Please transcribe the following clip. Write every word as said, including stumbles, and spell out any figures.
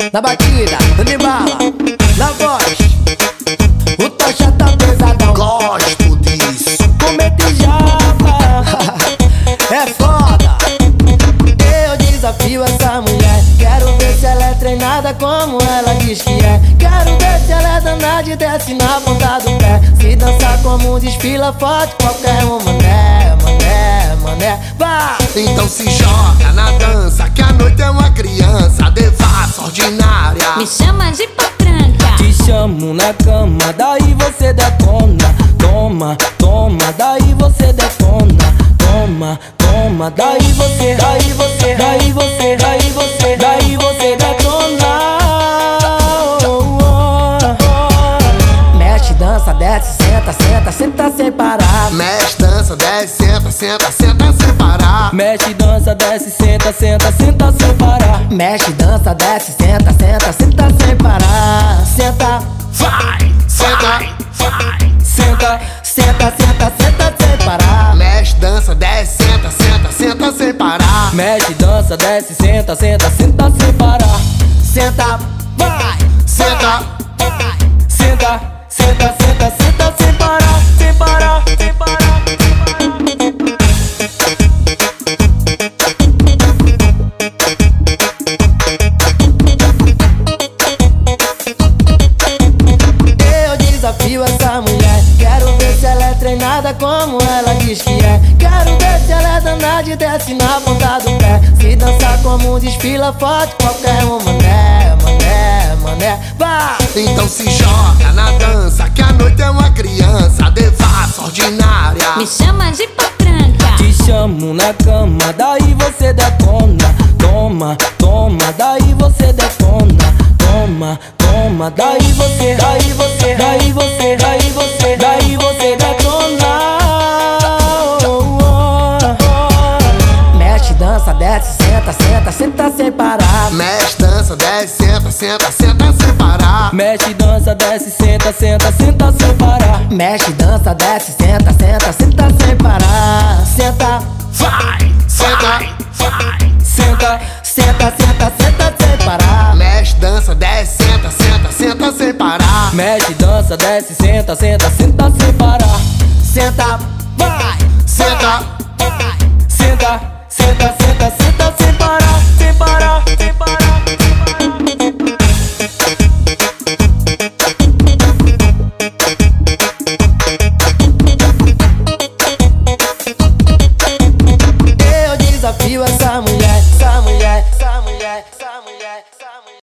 Na batida, de bala, na voz, o tocha tá pesadão. Gosto disso. Comete japa, é foda. Eu desafio essa mulher, quero ver se ela é treinada como ela diz que é. Quero ver se ela é danada e desce na ponta do pé. Se dançar como desfila forte, qualquer um mané, mané, mané, vá. Então se joga na dança, que a noite é uma criança devassa, ordinária. Me chama de potranca. Te chamo na cama, daí você detona. Toma, toma, daí você detona. Toma, toma, daí você, daí você, daí você, daí você, daí você detona. Oh, oh, oh. Mexe, dança, desce, senta, senta, senta sem parar. Mexe, dança, desce, senta, senta, senta sem parar. Mexe, dança, desce, senta, senta, senta sem parar. Mexe, dança, desce, senta, senta, senta sem parar. Senta, Vai, senta, vai. senta, senta, senta, senta sem parar. Mexe, dança, desce, senta, senta, senta sem parar. Mexe, dança, desce, senta, senta, senta sem parar. Senta, vai, Senta, vai, senta, senta, senta, senta sem parar, sem parar, sem parar. Eu desafio essa mulher, quero ver se ela é treinada como ela diz que é. Quero ver se ela é danada e desce na ponta do pé. Se dançar como desfila forte, qualquer um mané, mané, mané, vá. então se joga na dança, que a noite é uma criança devassa, ordinária. Me chama de potranca. Te chamo na cama, daí você detona. Toma, toma, daí você detona. Toma, toma, daí você, daí você, daí você, daí você, daí você detona. Oh, oh, oh. Mexe, dança, desce, senta, senta, senta sem parar. Mexe, dança, desce, senta, senta, senta sem parar. Mexe, dança, desce, senta, senta, senta sem parar. Mexe, dança, desce, senta, senta, senta sem parar. Senta, Vai, senta, vai. senta, senta, senta, senta sem parar. Mexe, dança, desce, senta, senta, senta sem parar. Mexe, dança, desce, senta, senta, senta sem parar. Senta, vai, Senta, vai, senta, senta, senta, senta sem parar, sem parar, sem parar. Eu desafio essa mulher, essa mulher, essa mulher, essa mulher, essa mulher.